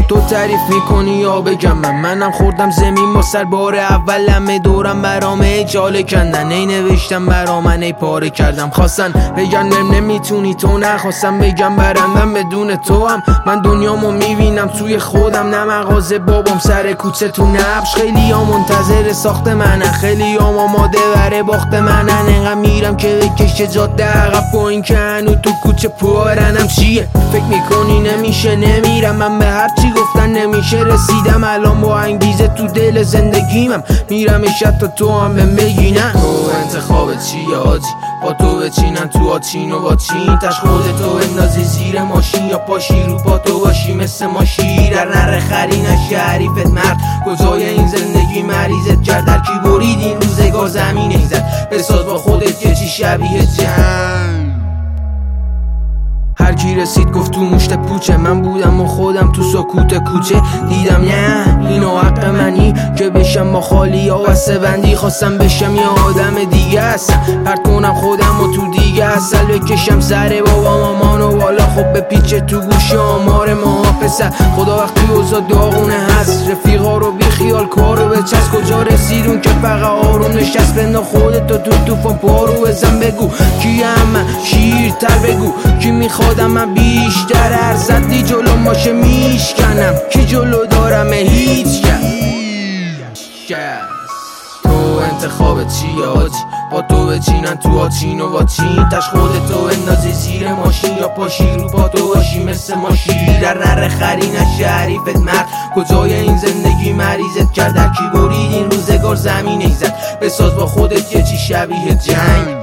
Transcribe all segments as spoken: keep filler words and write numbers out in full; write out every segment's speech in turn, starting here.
تو تعریف میکنی یا بگم من منم خوردم زمین با سر بار اولم دورم برام ای چاله کندن ای نوشتم برا من ای پاره کردم خواستن بگن نم نمیتونی تو نخواستم بگم برندم بدون تو هم من دنیامو میبینم توی خودم نه مغازه بابام سر کوچه تو نبش خیلی ها منتظر ساخت منن خیلی ها آماده بره باخت منن انقدر میرم که بکشه جاده عقب با این که هنو تو کوچه پارنم چیه فکر میکنی نمیشه نمیرم من به هرچی گفتن نمیشه رسیدم الان با انگیزه تو دل زندگیمم میرم شب تا تو هم بهم بگی نه تو انتخابت چیه آجی با تو بچینن تو آچین و با چین تش خودتو اندازی زیر ماشین یا پاشی رو پا تو باشی مثل ما شیر در نره خری نشی حریفت مرد کجای این زندگی مریضت کرد در کی برید این روزگار زمین ایزد بساز با خودت که چی شبیه جنگ هر کی رسید گفت تو مشت پوچه من بودم و خودم تو سکوت کوچه دیدم نه اینو حق منی که بشم با خالی ها بسته بندی خواستم بشم یه آدم دیگه هستم پرد کنم خودم و تو دیگه اصل بکشم سر بابا مامانو بالا خب به پیچه تو گوش آمار ماها پسر خدا وقتی اوزا داغونه هست رفیقا رو بی خیال کارو به چست کجا رسیدون که فقط آروم نشست بندا خودتو تو توفان پارو بزن بگو کی هم شیرتر بگو کی میخوادم من بیشتر ارزدی جلو ماشه میشکنم کی جلو دارمه هیچ کس تو انتخابت چیه آجی با تو بچینن تو آچین و با چین تش خودتو اندازی زیر ماشین یا پاشی رو پا تو باشی مثل ما شیر در نره خری نشی حریفت مرد کجای این زندگی مریضت کرد در کی برید این روزگار زمین ایزد بساز با خودت یه چی شبیه جنگ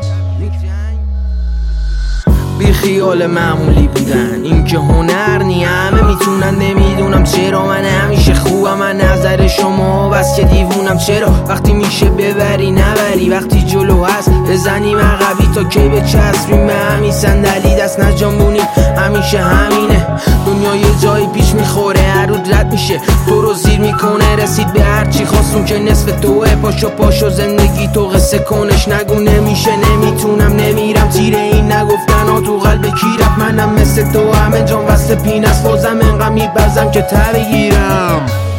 بی خیال معمولی بودن این که هنر نی همه میتونن نمیدونم چرا من همیشه خوبم من نظر شما بس که دیوونم چرا وقتی میشه ببری نبری وقتی جلو هست بزنیم عقبی تا کی به چسبیم به همین صندلی دست نجنبونیم همیشه همینه دنیا یه جایی پیش میخوره هر رو رد میشه تو رو زیر میکنه رسید به هرچی خواستون که نصف توه پاشو پاشو زندگی تو قصه کنش نگو نمیشه نمیتونم نمیرم تیره این نگفتن ها تو قلب کی رفت منم مثل تو همه جان وسط پین است بازم انقدر میبزم که ته بگیرم